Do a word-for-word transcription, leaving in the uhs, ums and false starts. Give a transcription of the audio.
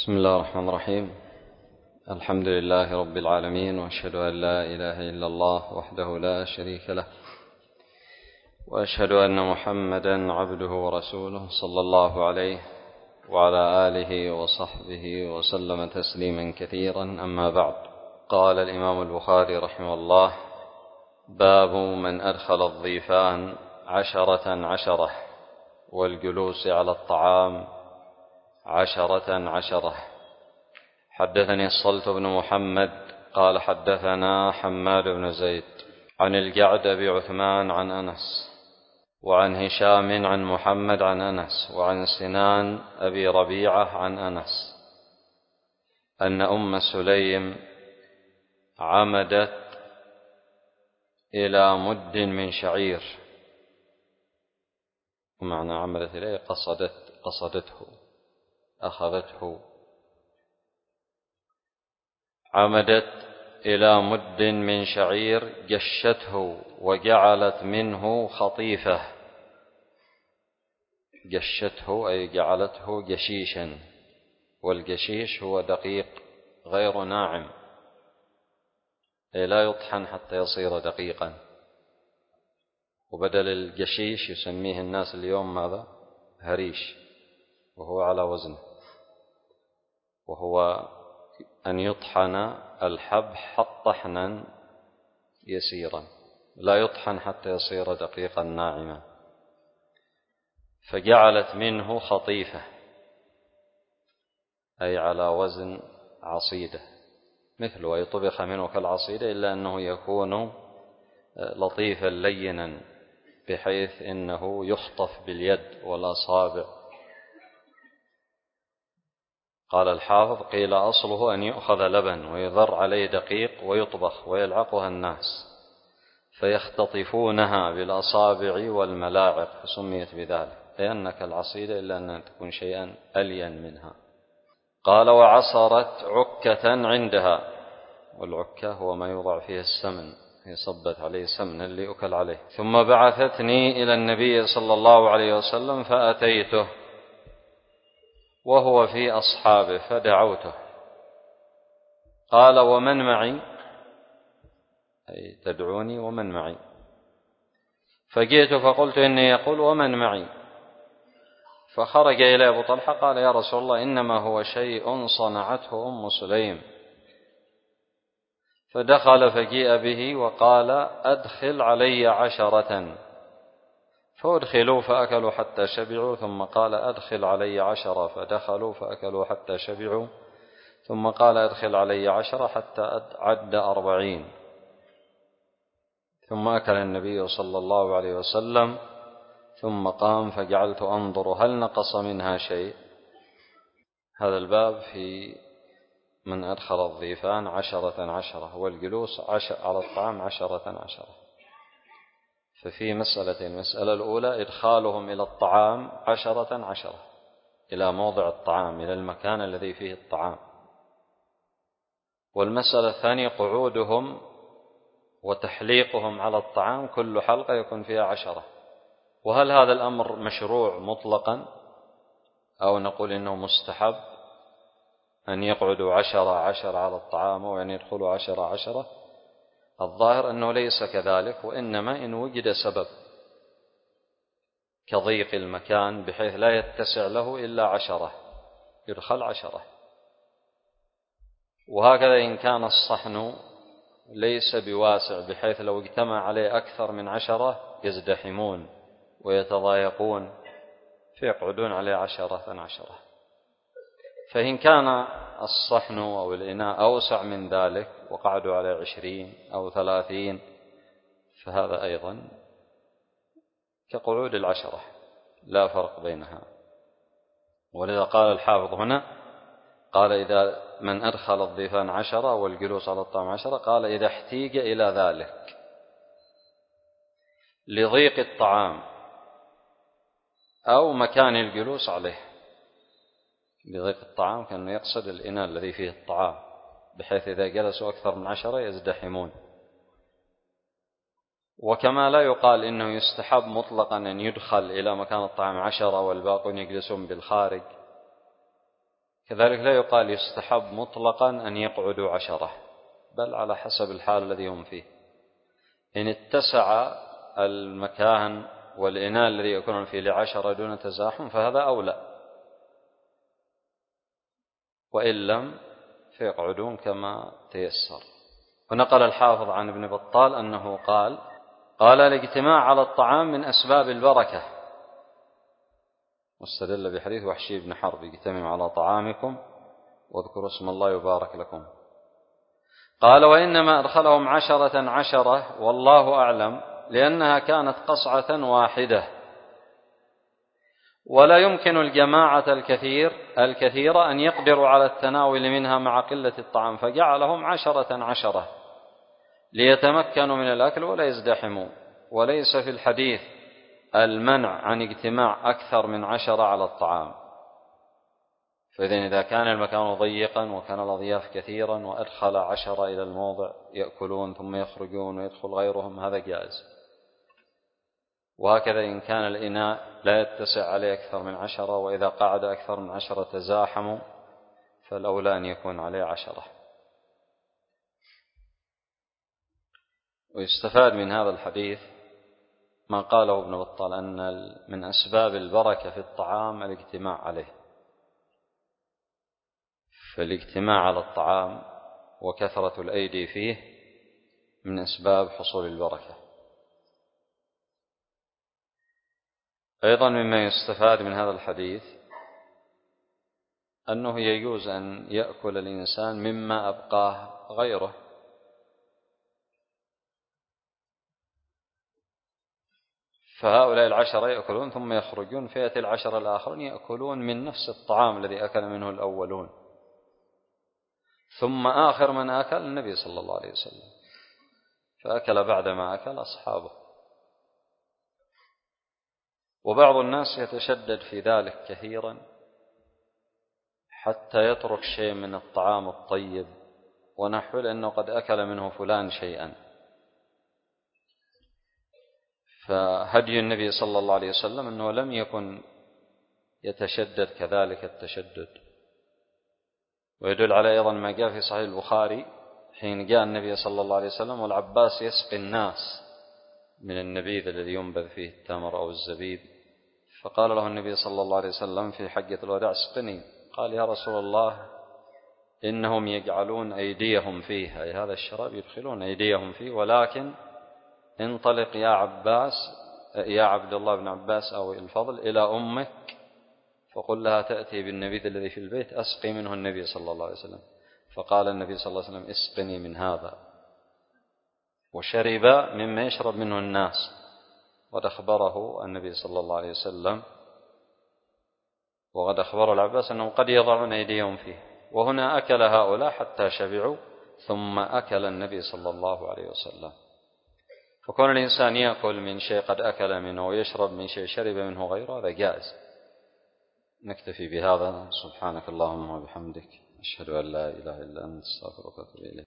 بسم الله الرحمن الرحيم. الحمد لله رب العالمين، وأشهد أن لا إله إلا الله وحده لا شريك له، وأشهد أن محمدا عبده ورسوله صلى الله عليه وعلى آله وصحبه وسلم تسليما كثيرا. أما بعد، قال الإمام البخاري رحمه الله: باب من أدخل الضيفان عشرة عشرة والجلوس على الطعام عشرة عشرة. حدثني الصلت بن محمد قال حدثنا حماد بن زيد عن الجعد أبي عثمان عن أنس، وعن هشام عن محمد عن أنس، وعن سنان أبي ربيعة عن أنس أن أم سليم عمدت إلى مد من شعير، ومعنى عمدت إليه قصدت قصدته أخذته. عمدت إلى مد من شعير جشته وجعلت منه خطيفة. جشته أي جعلته جشيشا، والجشيش هو دقيق غير ناعم، أي لا يطحن حتى يصير دقيقا. وبدل الجشيش يسميه الناس اليوم ماذا؟ هريش، وهو على وزنه، وهو أن يطحن الحب طحنا يسيرا، لا يطحن حتى يصير دقيقا ناعما. فجعلت منه خطيفة أي على وزن عصيدة، مثله أي طبخ منه كالعصيدة، إلا أنه يكون لطيفا لينا بحيث إنه يخطف باليد والأصابع. قال الحافظ: قيل أصله أن يؤخذ لبن ويذر عليه دقيق ويطبخ ويلعقها الناس فيختطفونها بالأصابع والملاعق، فسميت بذلك، لأنك العصيدة إلا أن تكون شيئا ألين منها. قال: وعصرت عكة عندها، والعكة هو ما يوضع فيه السمن، هي صبت عليه سمنا ليؤكل عليه. ثم بعثتني إلى النبي صلى الله عليه وسلم فأتيته وهو في أصحابه فدعوته. قال: ومن معي؟ أي تدعوني ومن معي؟ فجئت فقلت إني يقول ومن معي؟ فخرج إلى أبو طلحة قال: يا رسول الله، إنما هو شيء صنعته أم سليم. فدخل فجيء به وقال: أدخل علي عشرة. فأدخلوا فأكلوا حتى شبعوا، ثم قال: أدخل علي عشرة. فدخلوا فأكلوا حتى شبعوا، ثم قال: أدخل علي عشرة حتى عد أربعين. ثم أكل النبي صلى الله عليه وسلم، ثم قام فجعلت أنظر هل نقص منها شيء. هذا الباب في من أدخل الضيفان عشرة عشرة والجلوس على الطعام عشرة عشرة. ففي مسألة: المسألة الأولى إدخالهم إلى الطعام عشرة عشرة، إلى موضع الطعام، إلى المكان الذي فيه الطعام. والمسألة الثانية قعودهم وتحليقهم على الطعام، كل حلقة يكون فيها عشرة. وهل هذا الأمر مشروع مطلقا، أو نقول إنه مستحب أن يقعدوا عشرة عشرة على الطعام، وأن يدخلوا عشرة عشرة؟ الظاهر أنه ليس كذلك، وإنما إن وجد سبب كضيق المكان بحيث لا يتسع له إلا عشرة يدخل عشرة. وهكذا إن كان الصحن ليس بواسع بحيث لو اجتمع عليه أكثر من عشرة يزدحمون ويتضايقون، فيقعدون عليه عشرة عشرة. فإن كان الصحن أو الإناء أوسع من ذلك وقعدوا عليه عشرين أو ثلاثين، فهذا أيضا كقعود العشرة، لا فرق بينها. ولذا قال الحافظ هنا، قال: إذا من أدخل الضيفان عشرة والجلوس على الطعام عشرة، قال: إذا احتيج إلى ذلك لضيق الطعام أو مكان الجلوس عليه. لضيق الطعام كان يقصد الإناء الذي فيه الطعام، بحيث إذا جلسوا أكثر من عشرة يزدحمون. وكما لا يقال إنه يستحب مطلقا أن يدخل إلى مكان الطعام عشرة والباقون يجلسون بالخارج، كذلك لا يقال يستحب مطلقا أن يقعدوا عشرة، بل على حسب الحال الذي هم فيه. إن اتسع المكان والإناء الذي يكون فيه لعشرة دون تزاحم فهذا أولى، وإن لم فيقعدون كما تيسر. ونقل الحافظ عن ابن بطال أنه قال قال الاجتماع على الطعام من أسباب البركة، واستدل بحديث وحشي بن حرب اجتمعوا على طعامكم واذكروا اسم الله يبارك لكم. قال وإنما أدخلهم عشرة عشرة والله أعلم لأنها كانت قصعة واحدة، ولا يمكن الجماعة الكثير الكثيرة أن يقدروا على التناول منها مع قلة الطعام، فجعلهم عشرة عشرة ليتمكنوا من الأكل ولا يزدحموا. وليس في الحديث المنع عن اجتماع أكثر من عشرة على الطعام. فإذن إذا كان المكان ضيقا وكان الأضياف كثيرا وأدخل عشرة إلى الموضع يأكلون ثم يخرجون ويدخل غيرهم هذا جائز. وهكذا إن كان الإناء لا يتسع عليه أكثر من عشرة، وإذا قعد أكثر من عشرة تزاحموا فالأولى أن يكون عليه عشرة. ويستفاد من هذا الحديث ما قاله ابن بطال أن من أسباب البركة في الطعام الاجتماع عليه، فالاجتماع على الطعام وكثرة الأيدي فيه من أسباب حصول البركة. أيضا مما يستفاد من هذا الحديث أنه يجوز أن يأكل الإنسان مما أبقاه غيره، فهؤلاء العشرة يأكلون ثم يخرجون، فيأتي العشرة الآخرون يأكلون من نفس الطعام الذي أكل منه الأولون، ثم آخر من أكل النبي صلى الله عليه وسلم، فأكل بعدما أكل أصحابه. وبعض الناس يتشدد في ذلك كثيرا حتى يترك شيء من الطعام الطيب ونحو لأنه قد أكل منه فلان شيئا. فهدي النبي صلى الله عليه وسلم أنه لم يكن يتشدد كذلك التشدد. ويدل على أيضا ما جاء في صحيح البخاري حين جاء النبي صلى الله عليه وسلم والعباس يسقي الناس من النبيذ الذي ينبذ فيه التمر أو الزبيب، فقال له النبي صلى الله عليه وسلم في حجة الوداع اسقني. قال يا رسول الله إنهم يجعلون أيديهم فيه، أي هذا الشراب يدخلون أيديهم فيه، ولكن انطلق يا عباس يا عبد الله بن عباس أو الفضل إلى أمك فقل لها تأتي بالنبيذ الذي في البيت أسقي منه النبي صلى الله عليه وسلم. فقال النبي صلى الله عليه وسلم اسقني من هذا، وشرب مما يشرب منه الناس. وقد أخبره النبي صلى الله عليه وسلم وقد أخبر العباس أنهم قد يضعون أيديهم فيه. وهنا أكل هؤلاء حتى شبعوا ثم أكل النبي صلى الله عليه وسلم. فكون الإنسان يأكل من شيء قد أكل منه ويشرب من شيء شرب منه غيره هذا جائز. نكتفي بهذا. سبحانك اللهم وبحمدك أشهد أن لا إله إلا أنت أستغفرك وأتوب إليك.